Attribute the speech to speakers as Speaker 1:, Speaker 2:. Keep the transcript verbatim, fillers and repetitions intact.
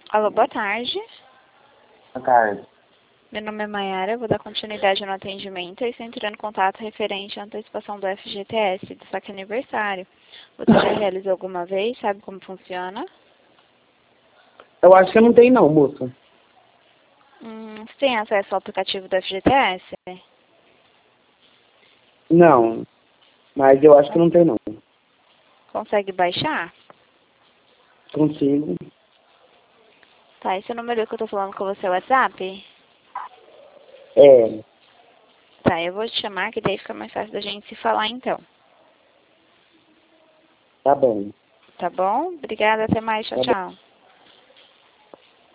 Speaker 1: Alô, boa tarde.
Speaker 2: Boa tarde.
Speaker 1: Meu nome é Mayara, eu vou dar continuidade no atendimento e estou entrando em contato referente à antecipação do F G T S, do saque aniversário. Você já realizou alguma vez? Sabe como funciona?
Speaker 2: Eu acho que eu não tenho não, moça.
Speaker 1: Hum, você tem acesso ao aplicativo do F G T S?
Speaker 2: Não, mas eu acho que não tenho não.
Speaker 1: Consegue baixar?
Speaker 2: Consigo.
Speaker 1: Tá, esse número que eu tô falando com você é o WhatsApp?
Speaker 2: É,
Speaker 1: Tá, eu vou te chamar que daí fica mais fácil da gente se falar então.
Speaker 2: tá bom.
Speaker 1: Tá bom? Obrigada, até mais, tchau,
Speaker 2: Tá bom.
Speaker 1: tchau.